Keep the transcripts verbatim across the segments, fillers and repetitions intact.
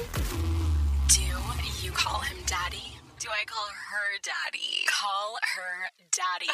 Do you call him daddy? Do I call her daddy? Call her daddy.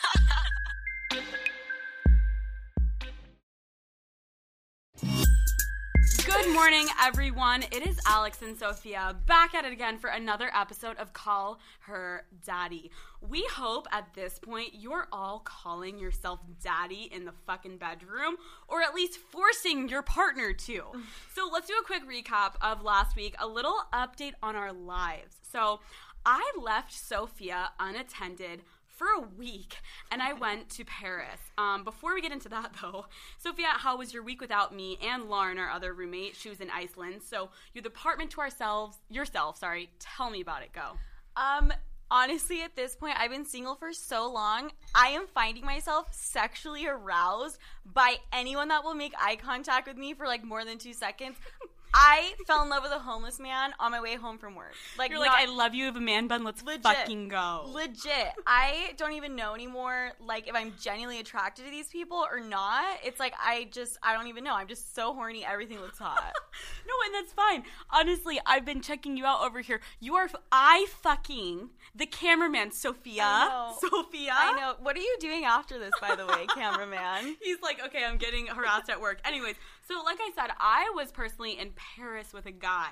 Good morning, everyone. It is Alex and Sophia back at it again for another episode of Call Her Daddy. We hope at this point you're all calling yourself daddy in the fucking bedroom, or at least forcing your partner to. So let's do a quick recap of last week, a little update on our lives. So I left Sophia unattended for a week, and I went to Paris. Um, before we get into that, though, Sophia, how was your week without me and Lauren, our other roommate? She was in Iceland, so you're the apartment to ourselves, yourself, sorry. Tell me about it. Go. Um, honestly, at this point, I've been single for so long, I am finding myself sexually aroused by anyone that will make eye contact with me for, like, more than two seconds. I fell in love with a homeless man on my way home from work. Like, You're like, not, I love you, you have a man bun, let's legit, fucking go. Legit. I don't even know anymore, like, if I'm genuinely attracted to these people or not. It's like, I just, I don't even know. I'm just so horny, everything looks hot. No, and that's fine. Honestly, I've been checking you out over here. You are, I fucking the cameraman, Sophia. I know. Sophia. I know. What are you doing after this, by the way, cameraman? He's like, okay, I'm getting harassed at work. Anyways, so like I said, I was personally in Paris with a guy.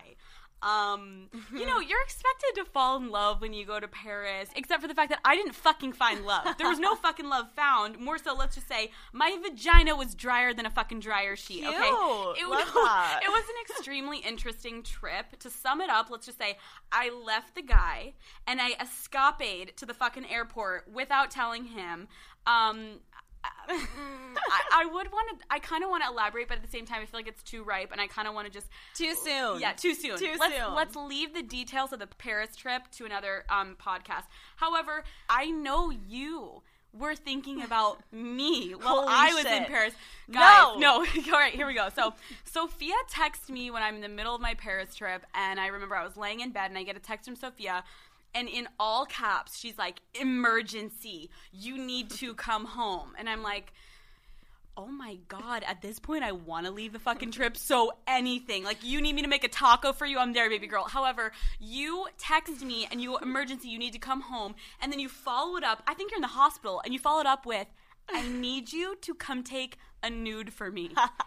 Um, you know, you're expected to fall in love when you go to Paris, except for the fact that I didn't fucking find love. There was no fucking love found. More so, let's just say, my vagina was drier than a fucking dryer sheet, Cute. okay? It was, Love that. it was an extremely interesting trip. To sum it up, let's just say, I left the guy, and I escapade to the fucking airport without telling him. Um... I, I would want to, I kind of want to elaborate, but at the same time, I feel like it's too ripe, and I kind of want to just... Too soon. Yeah, too soon. Too let's, soon. Let's leave the details of the Paris trip to another um, podcast. However, I know you were thinking about me while Holy I was shit. in Paris. No. Guys, no. All right, here we go. So, Sophia texted me when I'm in the middle of my Paris trip, and I remember I was laying in bed, and I get a text from Sophia. And in all caps, she's like, emergency, you need to come home. And I'm like, oh my God, at this point, I want to leave the fucking trip. So anything, like, you need me to make a taco for you, I'm there, baby girl. However, you text me and you, emergency, you need to come home. And then you follow it up, I think you're in the hospital, and you follow it up with, I need you to come take a nude for me.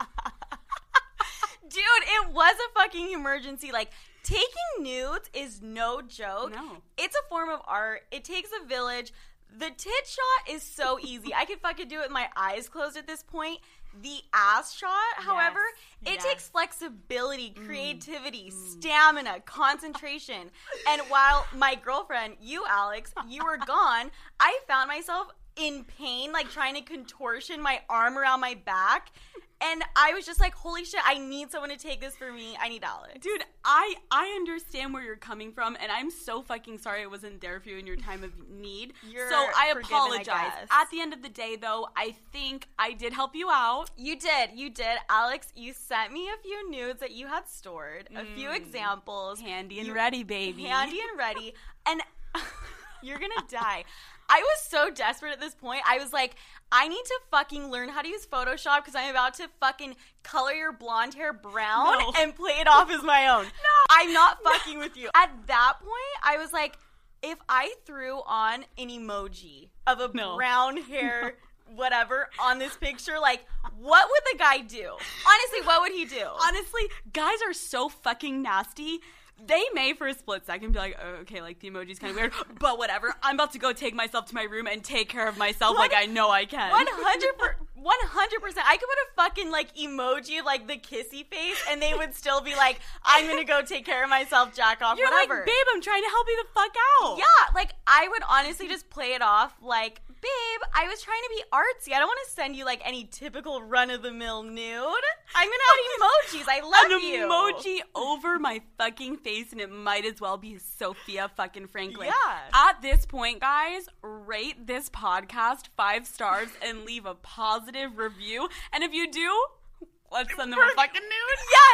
Dude, it was a fucking emergency. Like, taking nudes is no joke. No. It's a form of art. It takes a village. The tit shot is so easy. I could fucking do it with my eyes closed at this point. The ass shot, however, Yes. it Yes. takes flexibility, creativity, mm. stamina, concentration. And while my girlfriend, you, Alex, you were gone, I found myself in pain, like trying to contortion my arm around my back. And I was just like, holy shit, I need someone to take this for me. I need Alex. Dude, I, I understand where you're coming from, and I'm so fucking sorry I wasn't there for you in your time of need. You're so I forgiven, apologize. I guess. At the end of the day, though, I think I did help you out. You did. You did. Alex, you sent me a few nudes that you had stored, a few Mm. examples. Handy and You- ready, baby. Handy and ready. And you're going to die. I was so desperate at this point. I was like, I need to fucking learn how to use Photoshop because I'm about to fucking color your blonde hair brown No. and play it off as my own. No. I'm not fucking with you. At that point, I was like, if I threw on an emoji of a No. brown hair, whatever, on this picture, like, what would the guy do? Honestly, what would he do? Honestly, guys are so fucking nasty. They may for a split second be like, oh, okay, like the emoji's kind of weird, but whatever. I'm about to go take myself to my room and take care of myself like I know I can. one hundred percent. one hundred percent. I could put a fucking, like, emoji of, like, the kissy face, and they would still be like, I'm gonna go take care of myself, jack off, You're whatever. like, babe, I'm trying to help you the fuck out. Yeah, like, I would honestly just play it off like, babe, I was trying to be artsy. I don't want to send you, like, any typical run-of-the-mill nude. I'm gonna have emojis. I love An you. emoji over my fucking face, and it might as well be Sophia fucking Franklin. Yeah. At this point, guys, rate this podcast five stars and leave a positive review. And if you do, let's send them a fucking nude. Yes,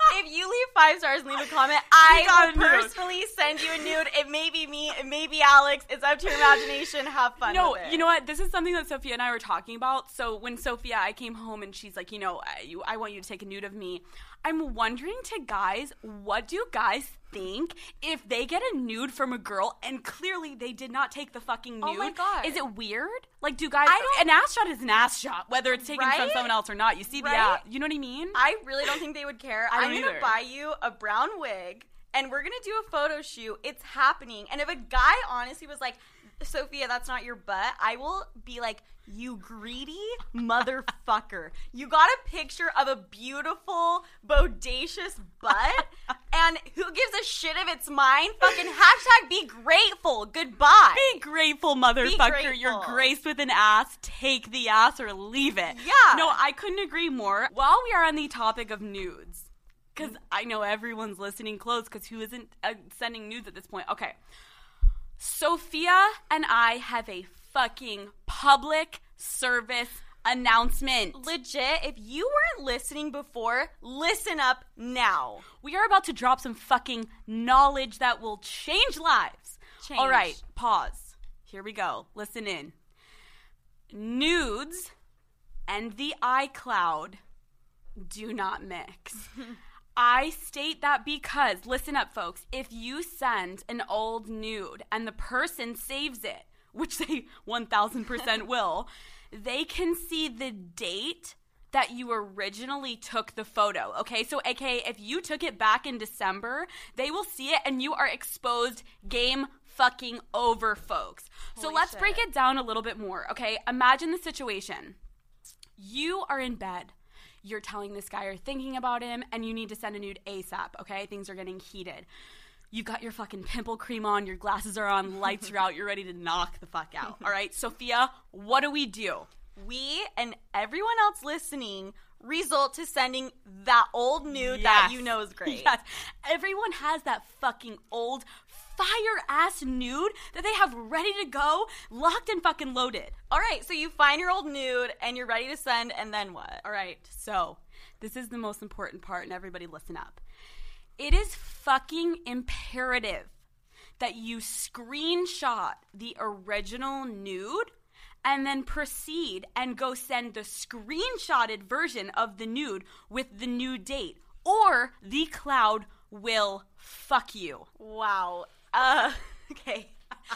If you leave five stars and leave a comment, You I got will a nude. personally send you a nude. It may be me. It may be Alex. It's up to your imagination. Have fun No, with it. you know what? This is something that Sophia and I were talking about. So when Sophia, I came home and she's like, you know, I, you, I want you to take a nude of me. I'm wondering to guys, what do guys think if they get a nude from a girl and clearly they did not take the fucking nude? Oh my God. Is it weird? Like, do guys, I don't- an ass shot is an ass shot, whether it's taken from Right? someone else or not. You see the Right? ass. You know what I mean? I really don't think they would care. I I'm don't going either. to buy you a brown wig, and we're going to do a photo shoot. It's happening. And if a guy honestly was like, Sophia, that's not your butt, I will be like, you greedy motherfucker. You got a picture of a beautiful, bodacious butt, and who gives a shit if it's mine? Fucking hashtag be grateful. Goodbye. Be grateful, motherfucker. grateful. You're graced with an ass. Take the ass or leave it. Yeah. No, I couldn't agree more. While we are on the topic of nudes, because I know everyone's listening close, because who isn't uh, sending nudes at this point? Okay. Sophia and I have a fucking public service announcement. Legit, if you weren't listening before, listen up now. We are about to drop some fucking knowledge that will change lives. Change. All right, pause. Here we go. Listen in. Nudes and the iCloud do not mix. I state that because, listen up, folks, if you send an old nude and the person saves it, which they one thousand percent will, they can see the date that you originally took the photo, okay? So, A K A, if you took it back in December, they will see it and you are exposed. Game fucking over, folks. So Holy let's shit. break it down a little bit more, okay? Imagine the situation. You are in bed. You're telling this guy you're thinking about him, and you need to send a nude ASAP, okay? Things are getting heated. You got your fucking pimple cream on, your glasses are on, lights are out, you're ready to knock the fuck out, all right? Sophia, what do we do? We and everyone else listening result to sending that old nude that Yes. you know is great. Yes. Everyone has that fucking old fire-ass nude that they have ready to go, locked and fucking loaded. All right, so you find your old nude and you're ready to send, and then what? All right, so this is the most important part, and everybody listen up. It is fucking imperative that you screenshot the original nude and then proceed and go send the screenshotted version of the nude with the new date, or the cloud will fuck you. Wow. Uh, okay.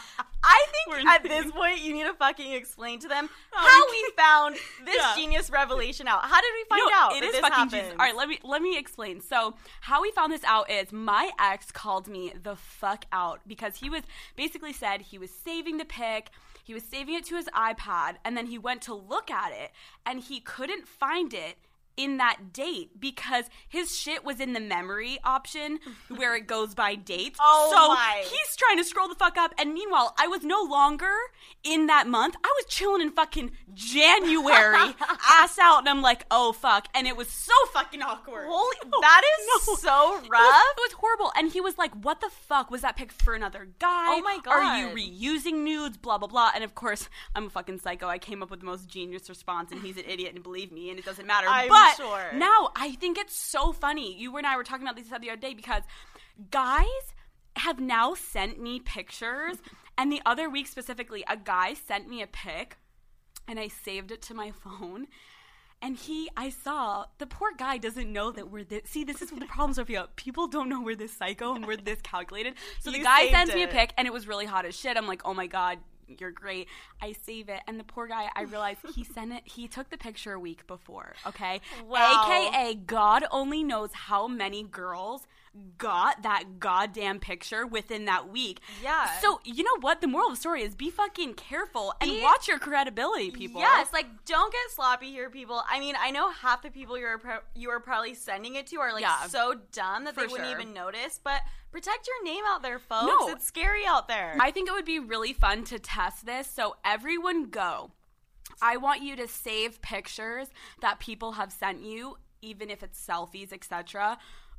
I We're think at in- this point you need to fucking explain to them Oh, how we we found this Yeah. genius revelation out. How did we find No, out it that is this fucking happens? genius. All right, let me let me explain. So how we found this out is my ex called me the fuck out because he was basically said he was saving the pic, he was saving it to his iPad, and then he went to look at it and he couldn't find it in that date because his shit was in the memory option where it goes by date. Oh so my. he's trying to scroll the fuck up, and meanwhile, I was no longer in that month. I was chilling in fucking January, ass out, and I'm like, oh fuck, and it was so fucking awkward. Holy, Oh, that is no. so It rough. was, it was horrible, and he was like, what the fuck, was that pic for another guy? Oh my Are you God. reusing nudes, blah blah blah. And of course, I'm a fucking psycho. I came up with the most genius response, and he's an idiot, and believe me, and it doesn't matter. I'm but sure. now I think it's so funny. You and I were talking about this the other day because guys have now sent me pictures, and the other week specifically, a guy sent me a pic, and I saved it to my phone. And he, I saw, the poor guy doesn't know that we're this. See, this is the problem, Sophia. People don't know we're this psycho and we're this calculated. So the You guy saved sends me a it. pic, and it was really hot as shit. I'm like, oh my God, you're great. I save it. And the poor guy, I realized he sent it, he took the picture a week before, okay? Wow. A K A God only knows how many girls got that goddamn picture within that week. Yeah. So, you know what? The moral of the story is be fucking careful and Be- watch your credibility, people. Yes, like don't get sloppy here, people. I mean, I know half the people you're pro- you are probably sending it to are like Yeah. so dumb that they For wouldn't sure. even notice. But protect your name out there, folks. No. It's scary out there. I think it would be really fun to test this. So everyone go. I want you to save pictures that people have sent you, even if it's selfies, et cetera.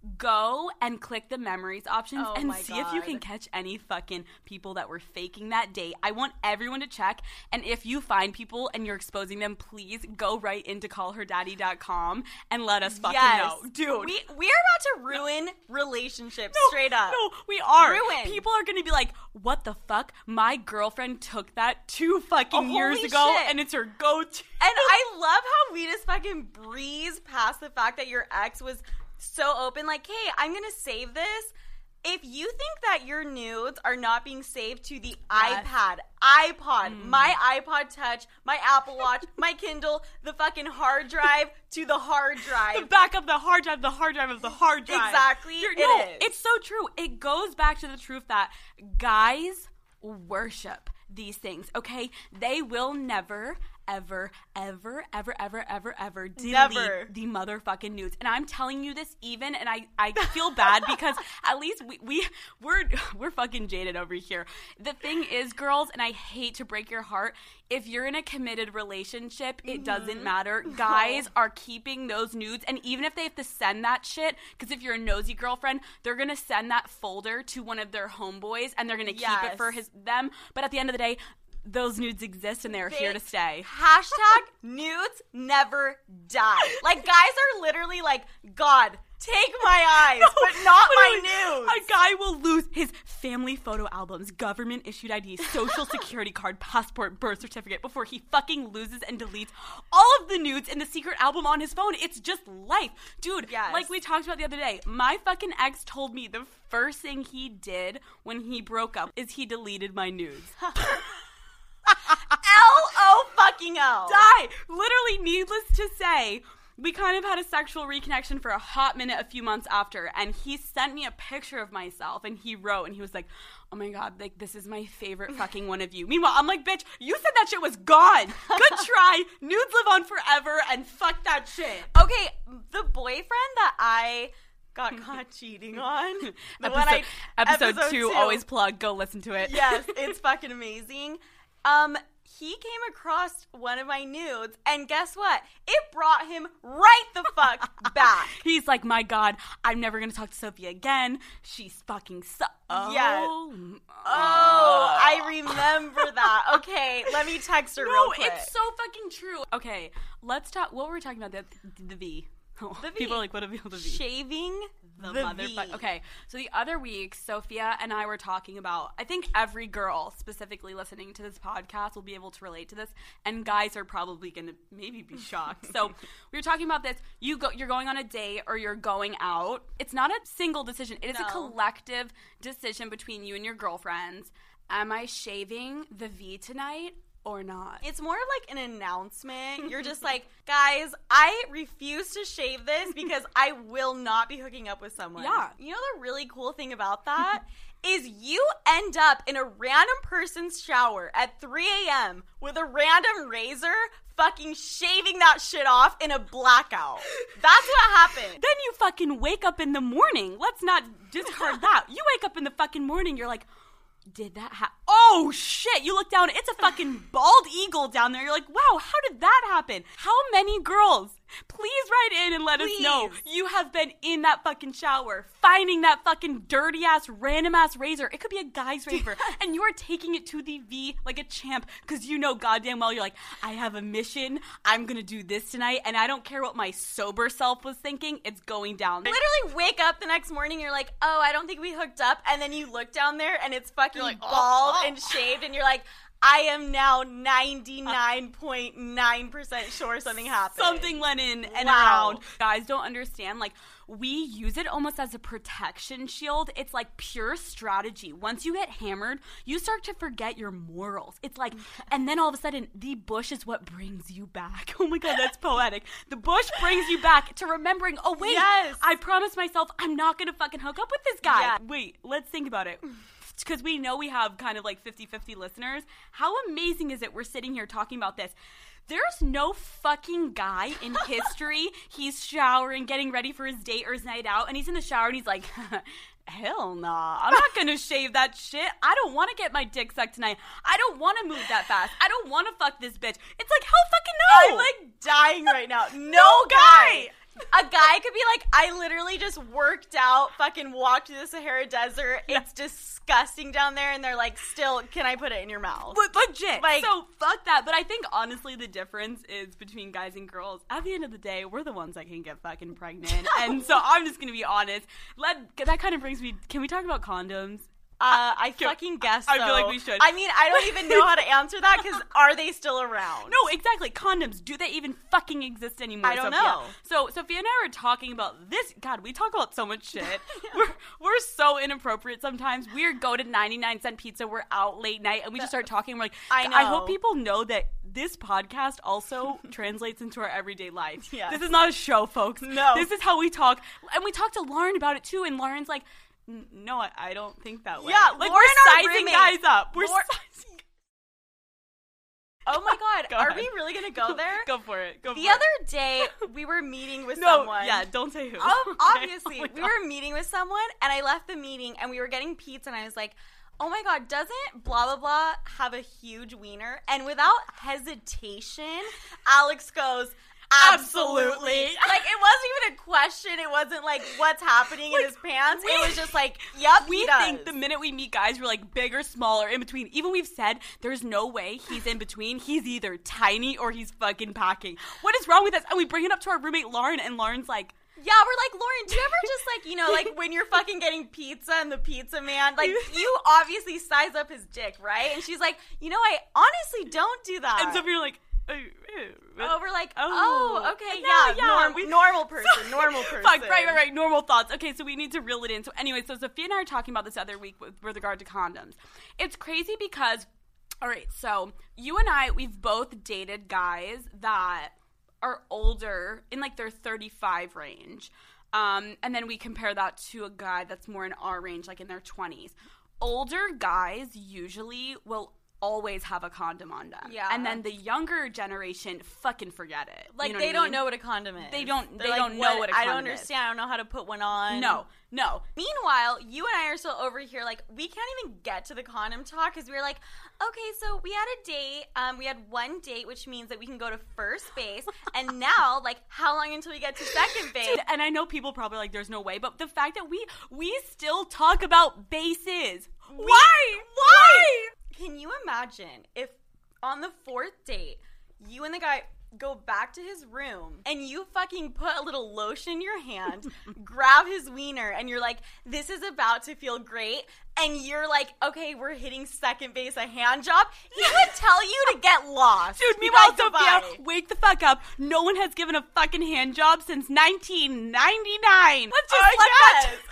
go and click the memories options Oh and my see if you can God. catch any fucking people that were faking that date. I want everyone to check, and if you find people and you're exposing them, please go right into call her daddy dot com and let us fucking Yes. know. Dude. We, we are about to ruin relationships, straight up. No, we are. Ruin. People are going to be like, what the fuck? My girlfriend took that two fucking Oh, years holy ago, shit. and it's her go-to. And I love how we just fucking breeze past the fact that your ex was so open, like, hey, I'm going to save this. If you think that your nudes are not being saved to the Yes. iPad, iPod, Mm. my iPod Touch, my Apple Watch, my Kindle, the fucking hard drive to the hard The drive. backup, the hard drive, the hard drive of the hard drive. Exactly, You're- it no, is. It's so true. It goes back to the truth that guys worship these things, okay? They will never, ever, ever, ever, ever, ever, ever delete Never. the motherfucking nudes. And I'm telling you this even, and I, I feel bad because at least we, we, we're, we're fucking jaded over here. The thing is, girls, and I hate to break your heart, if you're in a committed relationship, it doesn't matter. Guys are keeping those nudes, and even if they have to send that shit, because if you're a nosy girlfriend, they're gonna send that folder to one of their homeboys, and they're gonna keep it Yes. for his them. But at the end of the day, those nudes exist, and they're They- here to stay. Hashtag nudes never die. Like, guys are literally like, God, take my eyes, but not my Literally, nudes. A guy will lose his family photo albums, government issued I D, social security card, passport, birth certificate before he fucking loses and deletes all of the nudes in the secret album on his phone. It's just life. Dude, Yes. like we talked about the other day, my fucking ex told me the first thing he did when he broke up is he deleted my nudes. L O fucking L. Die! Literally, needless to say, we kind of had a sexual reconnection for a hot minute a few months after, and he sent me a picture of myself, and he wrote, and he was like, oh my god, like, this is my favorite fucking one of you. Meanwhile, I'm like, bitch, you said that shit was gone. Good try. Nudes live on forever, and fuck that shit. Okay, the boyfriend that I got caught cheating on. The Episode, one I- episode, episode two, two. always plug. Go listen to it. Yes, it's fucking amazing. Um, he came across one of my nudes, and guess what? It brought him right the fuck back. He's like, my god, I'm never gonna talk to Sophia again. She's fucking so. Oh, Yes. Oh, I remember that. Okay, let me text her No, real quick. it's so fucking true. Okay, let's talk. What were we talking about? The, the V. Oh, The V. People are like, what are the V? Shaving the, The V. motherfucker. Okay, so the other week, Sophia and I were talking about, I think every girl specifically listening to this podcast will be able to relate to this, and guys are probably going to maybe be shocked. So we were talking about this. You go, you're going on a date or you're going out. It's not a single decision. It is No. a collective decision between you and your girlfriends. Am I shaving the V tonight or not? It's more of like an announcement. You're just like, guys, I refuse to shave this because I will not be hooking up with someone. Yeah. You know the really cool thing about that is you end up in a random person's shower at three a.m. with a random razor fucking shaving that shit off in a blackout. That's what happened. Then you fucking wake up in the morning. Let's not discard that. You wake up in the fucking morning, you're like, did that happen? Oh, shit. You look down, it's a fucking bald eagle down there. You're like, wow, how did that happen? How many girls? Please write in and let us know Please. you have been in that fucking shower, finding that fucking dirty-ass, random-ass razor. It could be a guy's razor. And you are taking it to the V like a champ because you know goddamn well you're like, I have a mission. I'm going to do this tonight. And I don't care what my sober self was thinking. It's going down. Literally wake up the next morning, you're like, oh, I don't think we hooked up. And then you look down there and it's fucking You're like, oh, bald oh. and shaved. And you're like, I am now ninety-nine point nine percent sure something happened. Something went in and Wow. around. Guys don't understand. Like, we use it almost as a protection shield. It's like pure strategy. Once you get hammered, you start to forget your morals. It's like, and then all of a sudden, the bush is what brings you back. Oh my God, that's poetic. The bush brings you back to remembering, oh wait, Yes. I promised myself I'm not going to fucking hook up with this guy. Yeah. Wait, let's think about it. Because we know we have kind of like fifty-fifty listeners. How amazing is it we're sitting here talking about this? There's no fucking guy in history. He's showering, getting ready for his date or his night out, and he's in the shower and he's like, hell nah, I'm not gonna shave that shit. I don't want to get my dick sucked tonight. I don't want to move that fast. I don't want to fuck this bitch. It's like, hell fucking no. I'm like dying right now. No, No guy. guy. A guy could be like, I literally just worked out, fucking walked through the Sahara Desert. Yeah. It's disgusting down there. And they're like, still, can I put it in your mouth? Le- legit. Like, so fuck that. But I think honestly the difference is between guys and girls. At the end of the day, we're the ones that can get fucking pregnant. And so I'm just going to be honest. Let That kind of brings me, can we talk about condoms? Uh, I fucking guess so. I feel like we should. I mean, I don't even know how to answer that because are they still around? No, exactly. Condoms. Do they even fucking exist anymore, I don't Sophia? know. So, Sophia and I were talking about this. God, we talk about so much shit. yeah. We're we're so inappropriate sometimes. We go to ninety-nine cent pizza. We're out late night and we just start talking. We're like, I know. I hope people know that this podcast also translates into our everyday life. Yes. This is not a show, folks. No. This is how we talk. And we talked to Lauren about it too. And Lauren's like, no, I, I don't think that way. Yeah, like Lauren, we're sizing roommate, guys up. We're Lauren, sizing. Oh my god, Go are ahead. we really gonna go there? Go for it. Go the for it. other day, we were meeting with no, someone. Yeah, don't say who. Um, Okay? obviously, Oh we God. were meeting with someone, and I left the meeting, and we were getting pizza, and I was like, oh my god, doesn't blah blah blah have a huge wiener? And without hesitation, Alex goes, absolutely. Like, it wasn't even a question. It wasn't like, what's happening Like, in his pants. we- it was just like, yep, We he does. think the minute we meet guys, we're like big or small or in between. Even we've said there's no way he's in between. He's either tiny or he's fucking packing. What is wrong with us? And we bring it up to our roommate Lauren, and Lauren's like, Yeah, we're like, Lauren, do you ever just like, you know, like when you're fucking getting pizza and the pizza man, like you obviously size up his dick, right? And she's like, you know, I honestly don't do that. and so we're like, oh, oh, Oh, we're like, oh, Oh. okay, No, yeah, yeah, norm- we- normal person, normal person. Fuck, right, right, right. Normal thoughts. Okay, so we need to reel it in. So anyway, so Sophia and I are talking about this other week with, with regard to condoms. It's crazy because, all right, so you and I, we've both dated guys that are older, in like their thirty-five range. Um, and then we compare that to a guy that's more in our range, like in their twenties. Older guys usually will always have a condom on them. Yeah. And then the younger generation, fucking forget it. Like, You know they what I don't mean? know what a condom is. They don't- They're they like, don't know what a I don't condom is. understand. I don't know how to put one on. No, no. Meanwhile, you and I are still over here, like, we can't even get to the condom talk because we were like, okay, so we had a date. Um, we had one date, which means that we can go to first base. And now, like, how long until we get to second base? Dude, and I know people probably like, there's no way, but the fact that we we still talk about bases. We- Why? Why? Can you imagine if on the fourth date, you and the guy go back to his room and you fucking put a little lotion in your hand, grab his wiener, and you're like, this is about to feel great, and you're like, okay, we're hitting second base, a hand job, he would tell you to get lost. Dude, Be meanwhile, like, Sophia, goodbye. wake the fuck up. No one has given a fucking hand job since nineteen ninety-nine. Let's just Uh, let that... yes.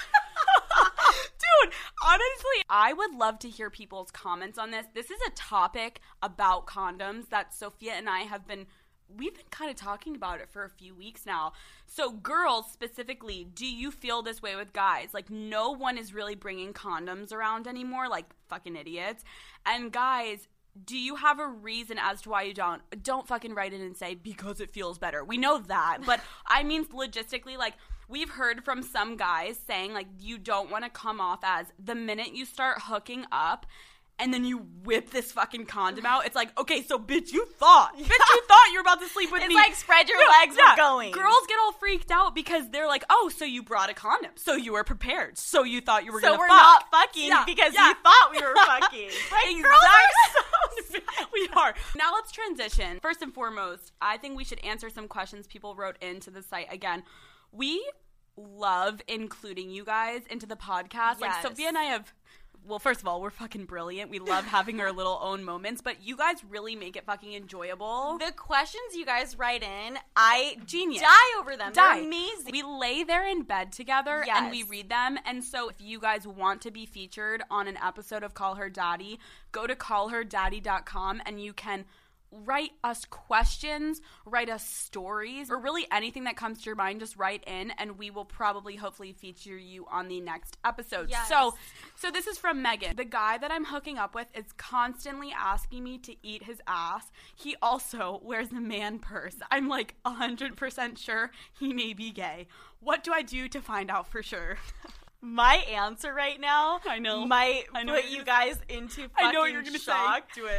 Dude, honestly, I would love to hear people's comments on this. This is a topic about condoms that Sophia and I have been, we've been kind of talking about it for a few weeks now. So girls specifically, do you feel this way with guys? Like, no one is really bringing condoms around anymore, like fucking idiots. And guys, do you have a reason as to why you don't? Don't fucking write in and say, because it feels better. We know that. But I mean, logistically, like, we've heard from some guys saying, like, you don't want to come off as the minute you start hooking up and then you whip this fucking condom out. It's like, okay, so bitch, you thought. Bitch, you thought you were about to sleep with It's me. like, spread your Yeah, legs, yeah. we're going. Girls get all freaked out because they're like, oh, so you brought a condom. So you were prepared. So you thought you were So going to we're fuck. not fucking Yeah, because yeah. you thought we were fucking. Like, Exactly. girls are so We are. Now let's transition. First and foremost, I think we should answer some questions people wrote into the site. Again, we love including you guys into the podcast. Like, Yes. Sophia and I have, well, first of all, we're fucking brilliant. We love having our little own moments, but you guys really make it fucking enjoyable. The questions you guys write in, I Genius. die over them. Die. They're amazing. We lay there in bed together and we Yes. read them. And so if you guys want to be featured on an episode of Call Her Daddy, go to call her daddy dot com and you can write us questions, write us stories, or really anything that comes to your mind. Just write in and we will probably hopefully feature you on the next episode. Yes. So so this is from Megan. The guy that I'm hooking up with is constantly asking me to eat his ass. He also wears a man purse. I'm like one hundred percent sure he may be gay. What do I do to find out for sure? My answer right now I know. might I know put what you you're- guys into fucking I know what you're going to say. shock. Do it.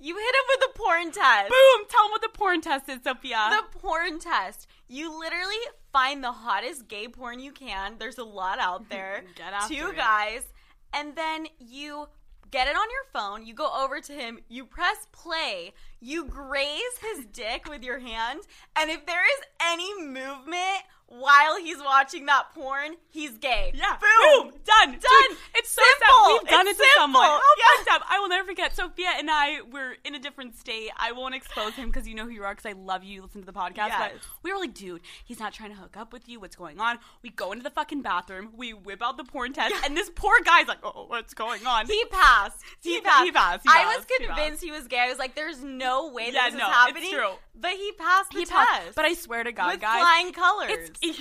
You hit him with a porn test. Boom! Tell him what the porn test is, Sophia. The porn test. You literally find the hottest gay porn you can. There's a lot out there. Get after Two it. guys. And then you get it on your phone. You go over to him. You press play. You graze his dick with your hand. And if there is any movement while he's watching that porn, he's gay. Yeah. Boom. Boom. Done. Done. Dude, it's so Simple. sad. We've done It's it to someone. simple. How Yeah. fucked up. I will never forget. Sophia and I were in a different state. I won't expose him because you know who you are because I love you. You listen to the podcast. Yes. But we were like, dude, he's not trying to hook up with you. What's going on? We go into the fucking bathroom. We whip out the porn test. And this poor guy's like, oh, what's going on? He passed. He, He- passed. he passed. He I passed. was He convinced he, was gay. I was like, there's no way that Yeah, this no, is it's happening. true. But he passed the He test. passed. But I swear to God, with guys. flying colors. It's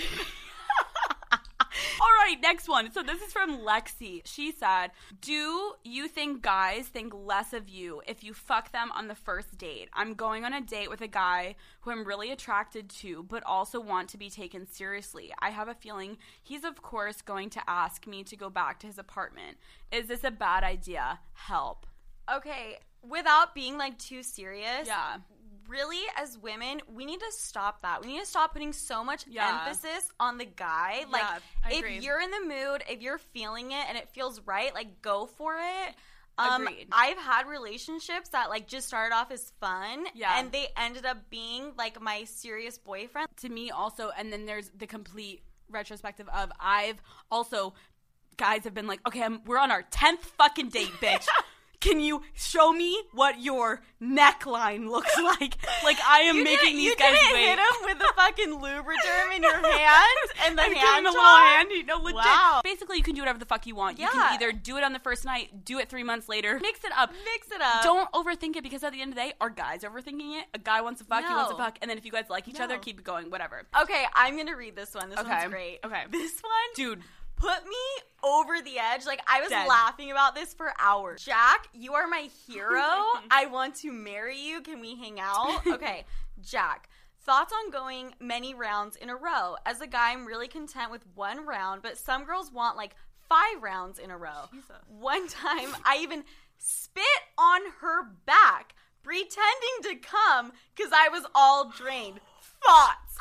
All right, next one. So this is from Lexi. She said, do you think guys think less of you if you fuck them on the first date? I'm going on a date with a guy who I'm really attracted to, but also want to be taken seriously. I have a feeling he's, of course, going to ask me to go back to his apartment. Is this a bad idea? Help. Okay, without being like too serious. Yeah. Really, as women, we need to stop that. We need to stop putting so much Yeah. emphasis on the guy. Like, Yeah, I if agree. you're in the mood, if you're feeling it and it feels right, like, go for it. Um, Agreed. I've had relationships that, like, just started off as fun. Yeah. And they ended up being, like, my serious boyfriend. To me also, and then there's the complete retrospective of I've also, guys have been like, okay, I'm, we're on our tenth fucking date, bitch. Can you show me what your neckline looks like? Like, I am You making didn't- these you guys didn't wait. hit him with the fucking Lubriderm in your hand and the I'm hand giving the little job? hand. You know, legit. Wow. Basically, you can do whatever the fuck you want. You Yeah. can either do it on the first night, do it three months later, mix it up. Mix it up. Don't overthink it because at the end of the day, are guys overthinking it? A guy wants to fuck, he wants to No. fuck, and then if you guys like each No. other, keep it going, whatever. Okay, I'm going to read this one. This Okay. one's great. Okay. This one? Dude. Put me over the edge. Like, I was Dead. laughing about this for hours. Jack, you are my hero. I want to marry you. Can we hang out? Okay, Jack. Thoughts on going many rounds in a row? As a guy, I'm really content with one round, but some girls want like five rounds in a row. Jesus. One time, I even spit on her back, pretending to come because I was all drained. Thoughts.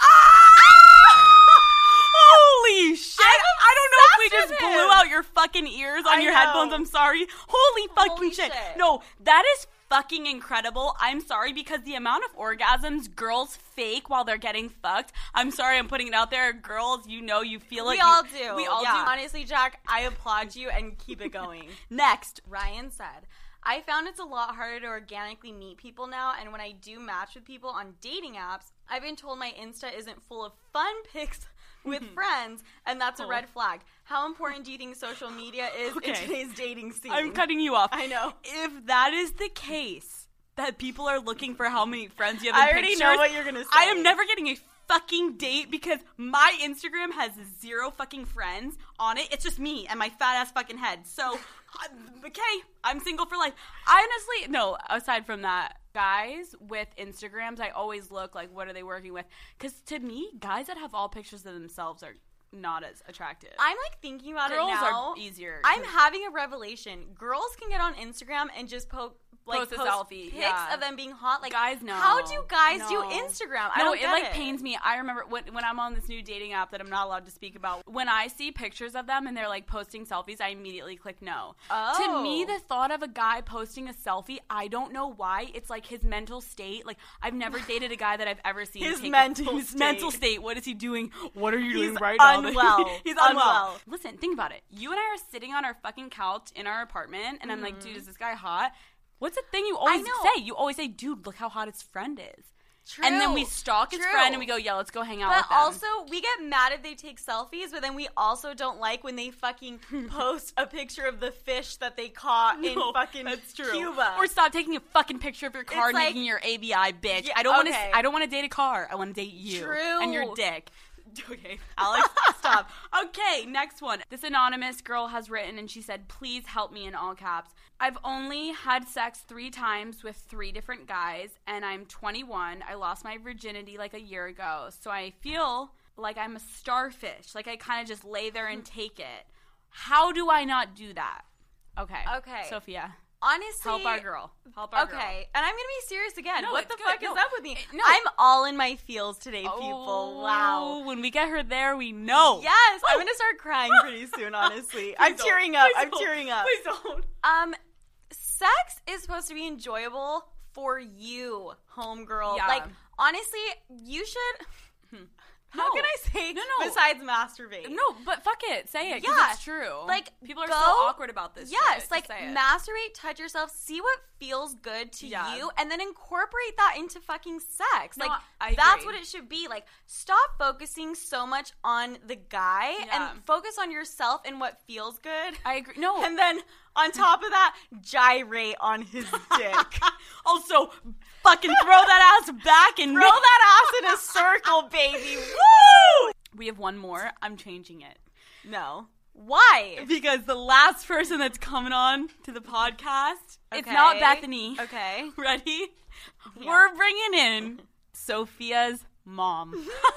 Holy shit! I'm I don't know if we obsessed just with blew him. out your fucking ears on I your know. headphones. I'm sorry. Holy fucking Holy shit. shit. No, that is fucking incredible. I'm sorry because the amount of orgasms girls fake while they're getting fucked. I'm sorry, I'm putting it out there. Girls, you know you feel it. We You- all do. We all yeah. do. Honestly, Jack, I applaud you and keep it going. Next. Ryan said, I found it's a lot harder to organically meet people now, and when I do match with people on dating apps, I've been told my Insta isn't full of fun pics with friends, and that's a Oh. red flag. How important do you think social media is Okay. in today's dating scene? I'm cutting you off. I know. If that is the case, that people are looking for how many friends you have in I already pictures, know what you're gonna say. I am never getting a fucking date because my Instagram has zero fucking friends on it. It's just me and my fat ass fucking head. So, uh, okay, I'm single for life. I honestly, no, aside from that, guys with Instagrams, I always look like, what are they working with? Because to me, guys that have all pictures of themselves are not as attractive. I'm like thinking about Girls it now. are easier. I'm to- having a revelation. Girls can get on Instagram and just po- like Post a post selfie, pics yeah. of them being hot. Like, Guys, no. How do guys do No. Instagram? I No, don't it get like it. pains me. I remember when when I'm on this new dating app that I'm not allowed to speak about. When I see pictures of them and they're like posting selfies, I immediately click no. Oh. To me, the thought of a guy posting a selfie, I don't know why. It's like his mental state. Like I've never dated a guy that I've ever seen His take mental a, his state. mental state. What is he doing? What are you He's doing right now? unwell. He's unwell. Unwell. Listen, think about it. You and I are sitting on our fucking couch in our apartment, and I'm like, dude, is this guy hot? What's the thing you always know. say? You always say, dude, look how hot his friend is. True. And then we stalk his True. friend and we go, yeah, let's go hang out But with them. also, we get mad if they take selfies, but then we also don't like when they fucking post a picture of the fish that they caught in No, fucking that's true. Cuba. Or stop taking a fucking picture of your car It's like- making your A B I, bitch. Yeah, I don't want to. okay. I don't want to date a car. I want to date you True. and your dick. Okay, Alex, stop. Okay, next one. This anonymous girl has written and she said, please help me in all caps. I've only had sex three times with three different guys and I'm twenty-one. I lost my virginity like a year ago. So I feel like I'm a starfish. Like I kind of just lay there and take it. How do I not do that? Okay. Okay. Sophia. honestly, Help our girl. Help our okay, girl. and I'm gonna be serious again. No, what it's the good. fuck No, is up with me? it- no. I'm all in my feels today, people. Oh, Wow. When we get her there, we know. Yes, I'm gonna start crying pretty soon. Honestly, I'm don't. tearing up. Please I'm don't. tearing up. Please don't. Um, sex is supposed to be enjoyable for you, homegirl. Yeah. Like, honestly, you should. How No. can I say No, no. besides masturbate? No, but fuck it. Say it, because Yeah. it's true. Like, people are go- so awkward about this Yes, shit. like, Just say it. masturbate, touch yourself, see what feels good to Yeah. you, and then incorporate that into fucking sex. No, like, I that's agree. what it should be. Like, stop focusing so much on the guy Yeah. and focus on yourself and what feels good. I agree. No. And then, on top of that, gyrate on his dick. Also, fucking throw that ass back and Throw that ass in a circle, baby. Woo! We have one more. I'm changing it. No. Why? Because the last person that's coming on to the podcast, it's not Okay. Bethany. Okay. Ready? Yeah. We're bringing in Sophia's mom.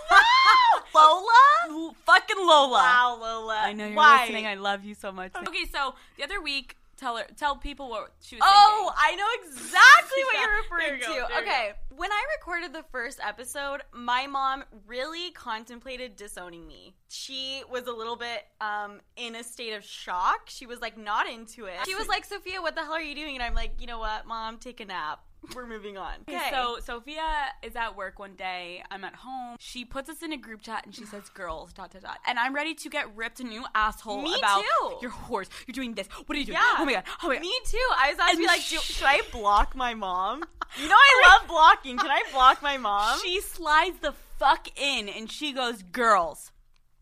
Lola? L- fucking Lola. Wow, Lola. I know you're Why? listening. I love you so much. Okay, so the other week, tell her, tell people what she was Oh, thinking. I know exactly what Yeah, you're there referring you go, to. there you Okay, when I recorded the first episode, my mom really contemplated disowning me. She was a little bit um, in a state of shock. She was like not into it. She was like, Sophia, what the hell are you doing? And I'm like, you know what, Mom, take a nap. We're moving on. Okay, so Sophia is at work one day. I'm at home. She puts us in a group chat and she says, "Girls, dot dot dot," and I'm ready to get ripped a new asshole Me about too. you're whores. You're doing this. What are you doing? Yeah. Oh my god. Oh my god. Me too. I was about to And be like, sh- do, should I block my mom? You know I love blocking. Can I block my mom? She slides the fuck in and she goes, "Girls,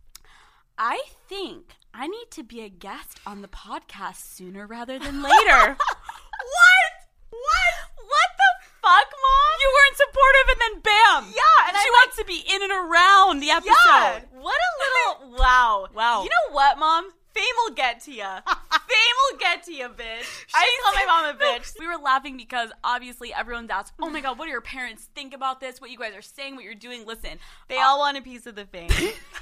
I think I need to be a guest on the podcast sooner rather than later." What? What? What the fuck, Mom? You weren't supportive and then bam. Yeah, and she I'm wants to be in and around the episode. Yeah. What a little wow. Wow. You know what, Mom? Fame will get to ya. Fame will get to ya, bitch. I call my mom a bitch. We were laughing because obviously everyone's asked, "Oh my god, what do your parents think about this? What you guys are saying, what you're doing?" Listen, They uh, all want a piece of the fame.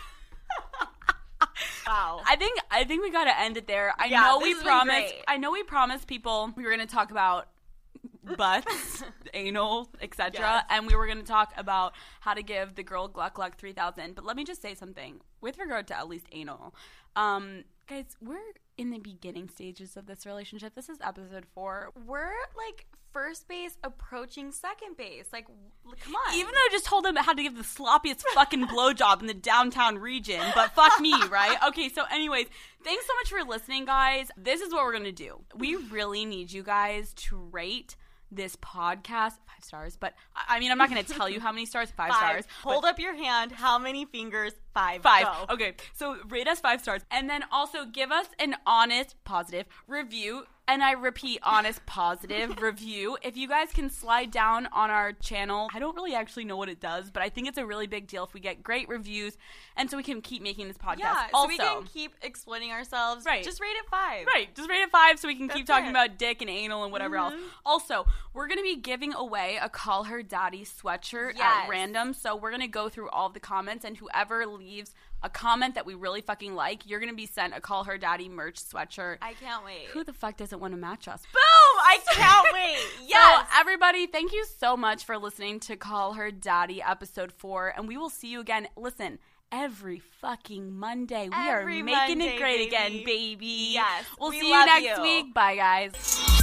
Wow. I think I think we gotta end it there. I Yeah, know this we has been promised. great. I know we promised people we were gonna talk about butts, anal, et cetera, Yes. and we were gonna talk about how to give the girl Gluck Gluck three thousand. But let me just say something with regard to at least anal, um, guys. We're in the beginning stages of this relationship. This is episode four. We're like first base approaching second base. Like, w- come on. Even though I just told them how to give the sloppiest fucking blowjob in the downtown region, but fuck me, right? Okay, so anyways, thanks so much for listening, guys. This is what we're gonna do. We really need you guys to rate this podcast five stars, but I I mean, I'm not gonna tell you how many stars. Five, Five. stars. Hold up your hand. How many fingers? Five. Five. Go. Okay, so rate us five stars, and then also give us an honest, positive review. And I repeat, honest, positive review. If you guys can slide down on our channel, I don't really actually know what it does, but I think it's a really big deal if we get great reviews, and so we can keep making this podcast. Yeah, also, so we can keep exploiting ourselves. Right. Just rate it five. Right, just rate it five so we can keep That's talking it. about dick and anal and whatever Mhm. else. Also, we're going to be giving away a Call Her Daddy sweatshirt Yes. at random. So we're going to go through all of the comments, and whoever leaves a comment that we really fucking like, you're going to be sent a Call Her Daddy merch sweatshirt. I can't wait. Who the fuck doesn't want to match us? Boom! I can't wait. Yes. So, everybody, thank you so much for listening to Call Her Daddy episode four, and we will see you again. Listen, every fucking Monday. We Every are making Monday, it great baby. again, baby. Yes, We'll we see you love next you. week. Bye, guys.